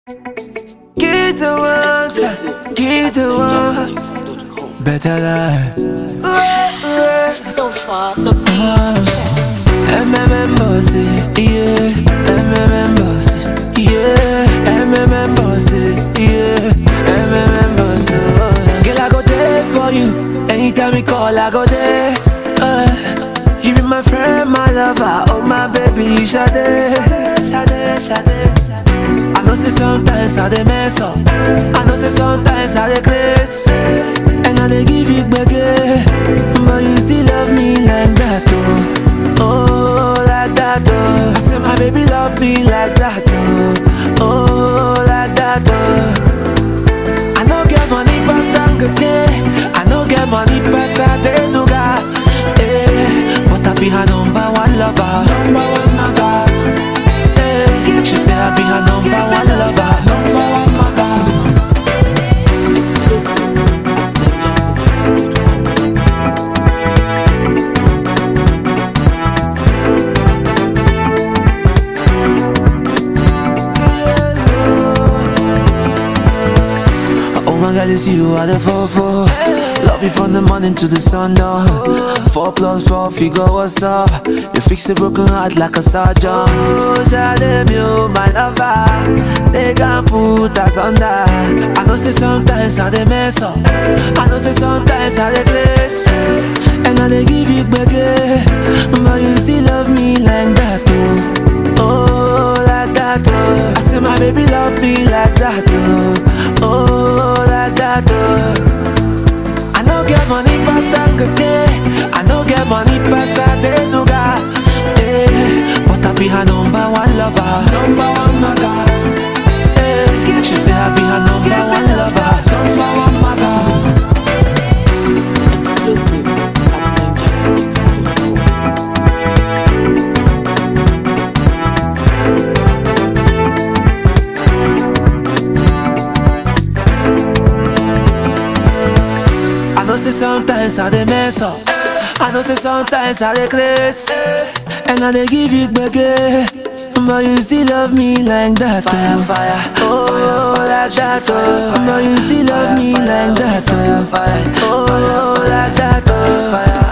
Get the one, get the one. Better life. So far, the beat. Bossy, yeah. Bossy, yeah. Bossy, yeah. Bossy. Girl, I go there for you. Anytime you call, I go there. You be my friend, my lover, oh my baby, Sade. I know say sometimes I dey mess up. I know say sometimes I dey craze, and I dey give you gbege, but you still love me like that, oh, like that, oh. I say my baby love me like that, oh, like that, oh. I no get money pass Dangote, I no get money pass Adenuga, but I be her number one lover, number one mother. She say I be her number one lover, number one mother. Exclusive. Oh my God, it's you I the fall for. Love you from the morning to the sun down. 4+4 figure, what's up? You fix a broken heart like a surgeon. Oh, Jade, you my lover. They can't put us under. I know say sometimes I dey mess up. I know say sometimes I dey place, and I dey give you gbege, but you still love me like that, oh, like that, oh. I say my baby love me like that, oh, like that, oh. I no get money pass Dangote, I no get money pass Adenuga, but I be her number one lover, number one mother. She say I be her number one lover, number one mother. Exclusive. I know say sometimes I dey mess up, I know say sometimes I dey craze, and I dey give you gbege, but you still love me like that, oh, like that, oh. But you still love me like that, oh, like that, oh.